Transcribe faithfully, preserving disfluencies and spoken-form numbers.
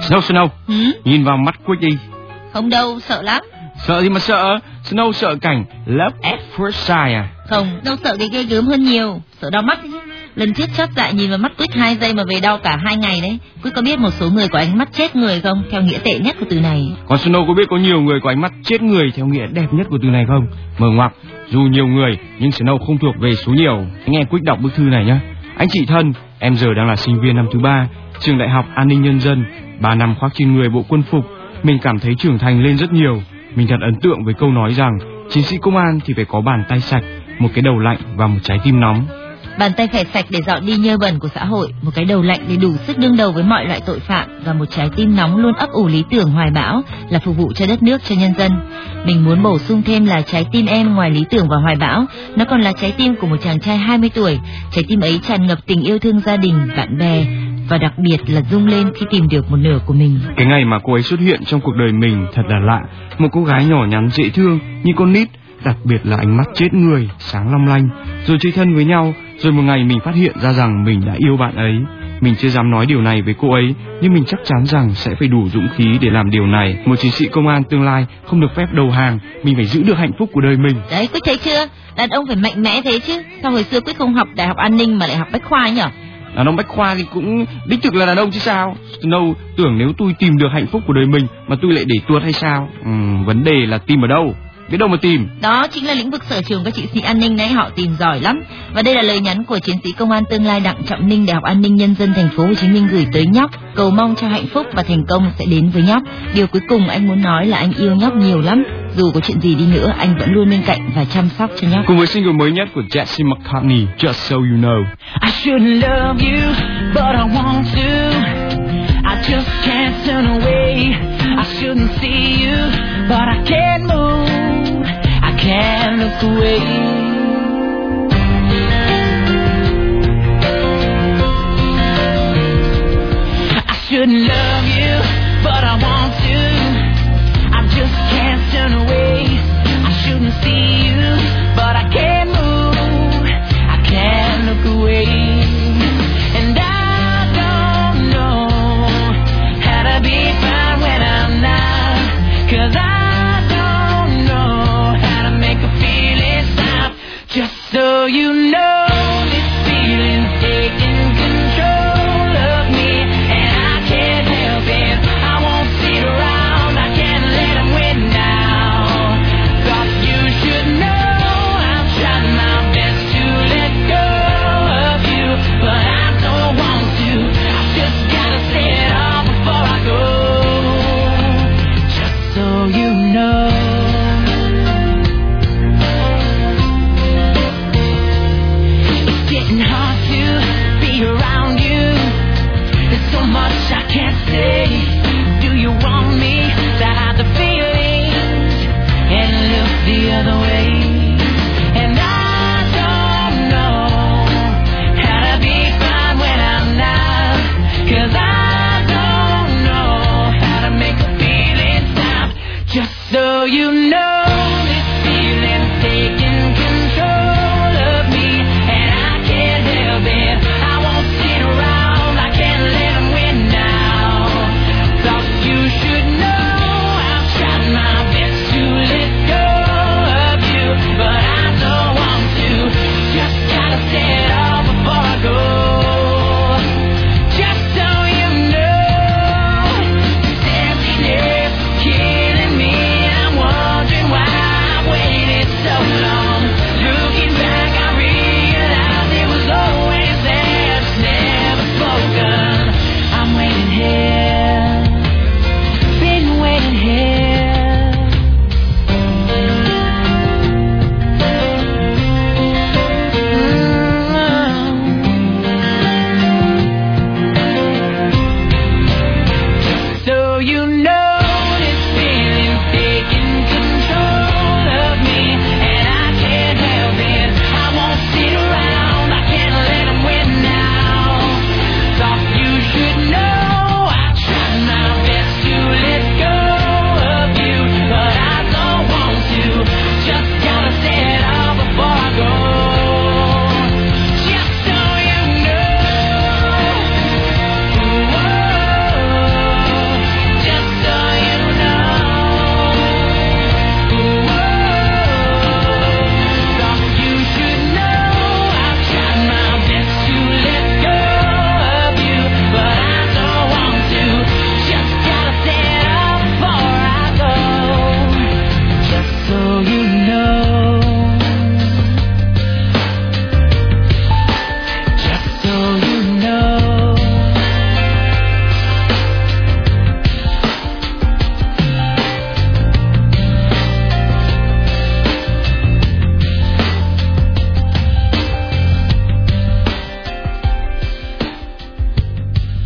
Snow, Snow, ừ? nhìn vào mắt Quick đi. Không đâu, sợ lắm. Sợ gì mà sợ? Snow sợ cảnh Love at First Sight à? Không, đâu sợ cái ghê gớm hơn nhiều, sợ đau mắt. Lần trước chót dại nhìn vào mắt Quick hai giây mà về đau cả hai ngày đấy. Quick có biết một số người có ánh mắt chết người không, theo nghĩa tệ nhất của từ này? Còn Snow có biết có nhiều người có ánh mắt chết người theo nghĩa đẹp nhất của từ này không? Mở ngoặc, dù nhiều người nhưng Snow không thuộc về số nhiều. Nghe Quick đọc bức thư này nhé. Anh chị thân, em giờ đang là sinh viên năm thứ ba, trường Đại học An ninh Nhân dân. Ba năm khoác trên người bộ quân phục, mình cảm thấy trưởng thành lên rất nhiều. Mình thật ấn tượng với câu nói rằng chiến sĩ công an thì phải có bàn tay sạch, một cái đầu lạnh và một trái tim nóng. Bàn tay phải sạch để dọn đi nhơ bẩn của xã hội, một cái đầu lạnh để đủ sức đương đầu với mọi loại tội phạm, và một trái tim nóng luôn ấp ủ lý tưởng hoài bão là phục vụ cho đất nước, cho nhân dân. Mình muốn bổ sung thêm là trái tim em ngoài lý tưởng và hoài bão, nó còn là trái tim của một chàng trai hai mươi tuổi. Trái tim ấy tràn ngập tình yêu thương gia đình, bạn bè, và đặc biệt là rung lên khi tìm được một nửa của mình. Cái ngày mà cô ấy xuất hiện trong cuộc đời mình thật là lạ. Một cô gái nhỏ nhắn dễ thương như con nít, đặc biệt là ánh mắt chết người, sáng long lanh. Rồi chơi thân với nhau, rồi một ngày mình phát hiện ra rằng mình đã yêu bạn ấy. Mình chưa dám nói điều này với cô ấy, nhưng mình chắc chắn rằng sẽ phải đủ dũng khí để làm điều này. Một chiến sĩ công an tương lai không được phép đầu hàng, mình phải giữ được hạnh phúc của đời mình. Đấy, Quyết thấy chưa? Đàn ông phải mạnh mẽ thế chứ. Sao hồi xưa Quyết không học Đại học An ninh mà lại học Bách Khoa ấy nhở? Đàn ông Bách Khoa thì cũng đích thực là đàn ông chứ sao. Snow tưởng nếu tôi tìm được hạnh phúc của đời mình mà tôi lại để tuột hay sao? Ừ, vấn đề là tìm ở đâu, biết đâu mà tìm. Đó chính là lĩnh vực sở trường các chiến sĩ an ninh đấy, họ tìm giỏi lắm. Và đây là lời nhắn của chiến sĩ công an tương lai Đặng Trọng Ninh, Đại học An ninh Nhân dân Thành phố Hồ Chí Minh gửi tới nhóc, cầu mong cho hạnh phúc và thành công sẽ đến với nhóc. Điều cuối cùng anh muốn nói là anh yêu nhóc nhiều lắm. Dù có chuyện gì đi nữa, anh vẫn luôn bên cạnh và chăm sóc cho nhóc. Cùng với single mới nhất của Jesse McCartney, Just So You Know. I shouldn't love you, but I want to. I just can't turn away. I shouldn't see you, but I can't move. I can't look away. I shouldn't love you, but I want to. I just can't turn away. I shouldn't see you, but I can't move. I can't look away. And I don't know how to be fine when I'm not. 'Cause I don't know how to make a feeling stop. Just so you know, this feeling's taking control of me, and I can't help it. I won't sit around, I can't let them win now. Thought you should know I'm trying my best to let go of you, but I don't want to. I just gotta say it all before I go. Just so you know. It's getting hard to be around you. There's so much I can't say. Do you want me to hide the feelings and look the other way? And I